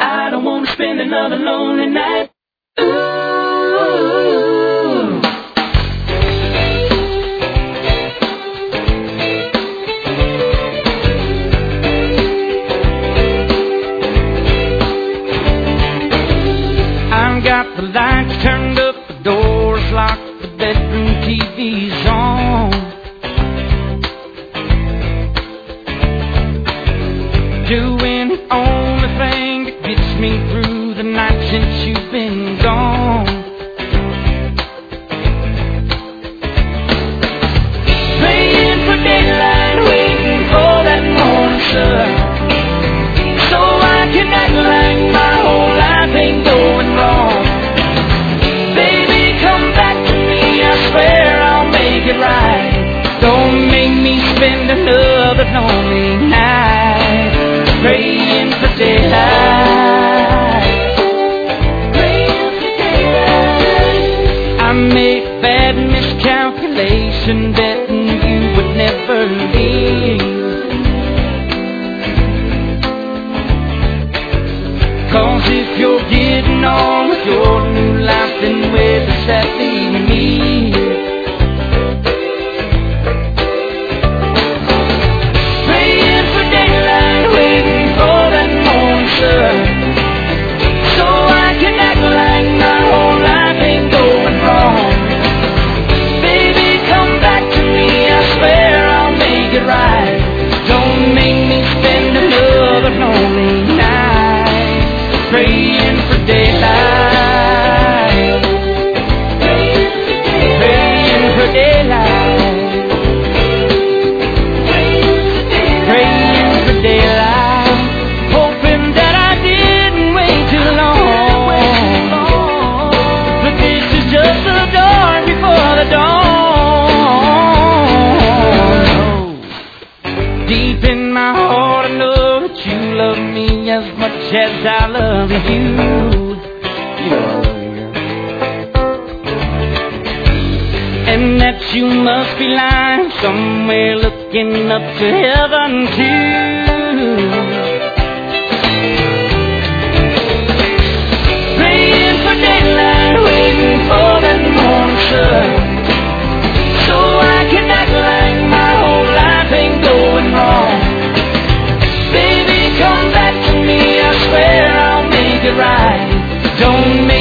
I don't wanna spend another lonely night. Ooh. I've got the lights turned up, the doors locked, the bedroom TV's on. Doing the only thing that gets me through the night since you've been gone. Praying for daylight, waiting for that morning sun, so I can act like my whole life ain't going wrong. Baby, come back to me, I swear I'll make it right. Don't make me spend another lonely night praying for daylight. Praying for daylight. I made a bad miscalculation, betting you would never leave. 'Cause if you're getting on with your new life, then where does that leave me? Praying for daylight, waiting for that morning sun, so I can act like my whole life ain't going wrong. Baby, come back to me, I swear I'll make it right. Don't make me spend another lonely night praying for daylight. Praying for daylight. Praying for daylight. Hoping that I didn't wait too long. But this is just the dawn before the dawn. Deep in my heart I know that you love me as much as I love you. And that you must be lying somewhere looking up to heaven too. Praying for daylight, waiting for that morning sun, so I can act like my whole life ain't going wrong. Baby, come back to me, I swear I'll make it right. Don't make